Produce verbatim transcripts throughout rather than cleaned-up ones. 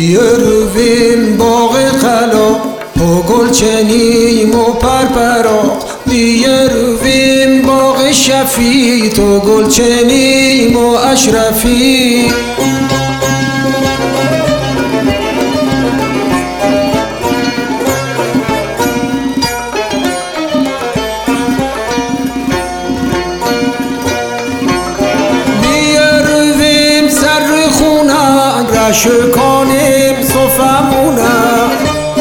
بیارویم باغ قلا با گل چنیم و پرپرا، بیارویم باغ شفی تو گل چنیم و اشرفی. بیارویم سر خونم رشکانیم صفمونم،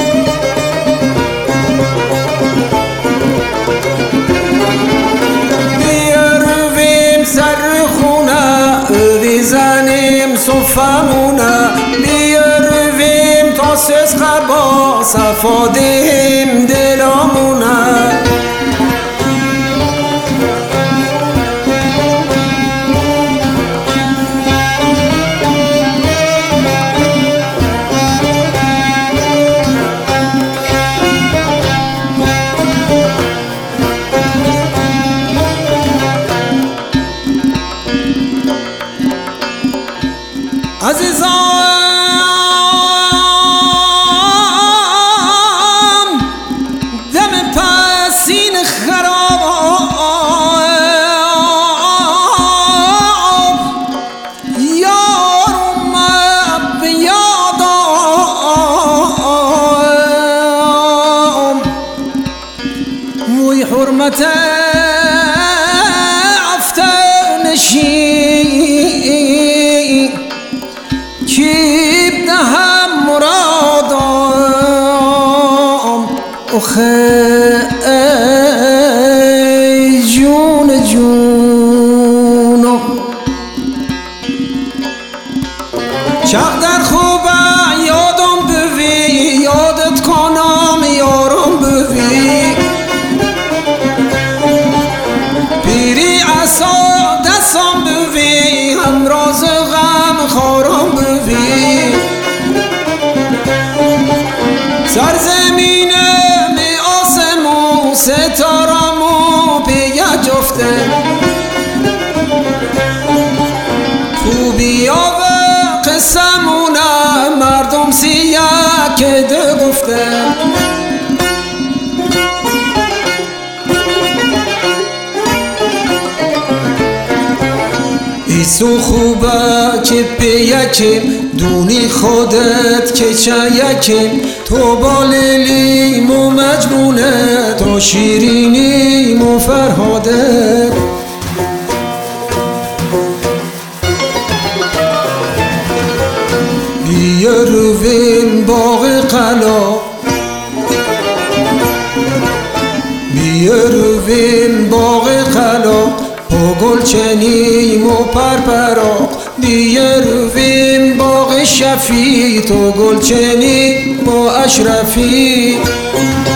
بیارویم سر خونم بزنیم صفمونم، بیارویم تا سس قبا صفا دهیم دلامونم. عزیزان دم پسین خراب یار اومد به یادم، موی حرمت افتنشی کیب دهم مرادم. اخه ای جون جونم چق در خوبه یادم بوی، یادت کنم یارم بوی، پیری عصا دستم بوی، همراز غم خارم بوی، سرزمین می آسمون ستارمو به یک جفته، خوبی و قسمونه مردم سیه که ده گفته. ایسو خوبه که به یکیم دونی خودت که چه یکیم، تو با لیلیم و مجنونه تو شیرینیم و فرهاده. بیارویم باغ قلا بیارویم باغ قلا با گل چنیم و پرپرا، بیارویم باغ شفی تو گل چنیم و اشرفی.